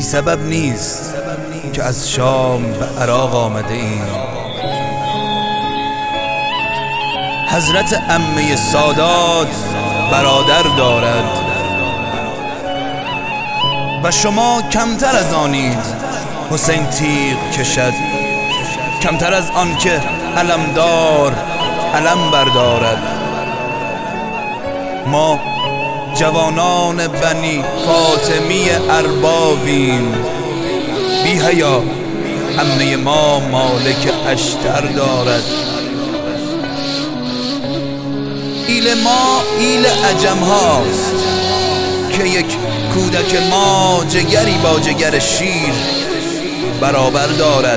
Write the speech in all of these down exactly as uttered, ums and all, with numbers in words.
بی سبب نیست که از شام به عراق آمده ایم. حضرت عمه سادات برادر دارد و شما کمتر از آنید حسین تیغ کشد، کمتر از آن که علمدار علم بردارد. ما جوانان بنی فاطمی اربابیم، بی حیا عمه ما مالک اشتر دارد. ایل ما ایل عجم هاست که یک کودک ما جگری با جگر شیر برابر دارد.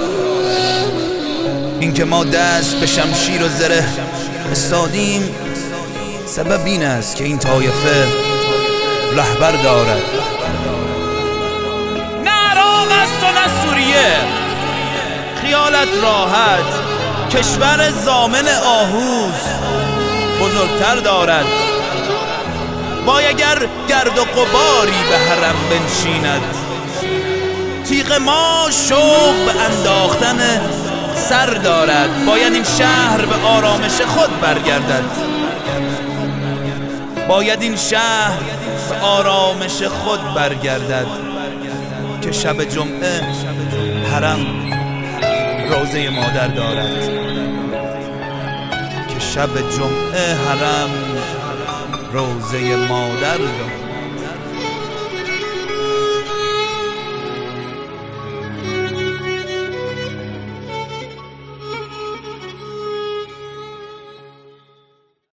اینکه ما دست به شمشیر و زره استادیم سبب این است که این طایفه رهبر دارد. نه عراق است و نه سوریه، خیالت راحت، کشور ضامن آهوز بزرگتر دارد. وای اگر گرد و غباری به حرم بنشیند، تیغ ما شوق به انداختن سر دارد. باید این شهر به آرامش خود برگردد، باید این شهر به آرامش خود برگردد که شب جمعه حرم روزه مادر دارد، که شب جمعه حرم روزه مادر دارد.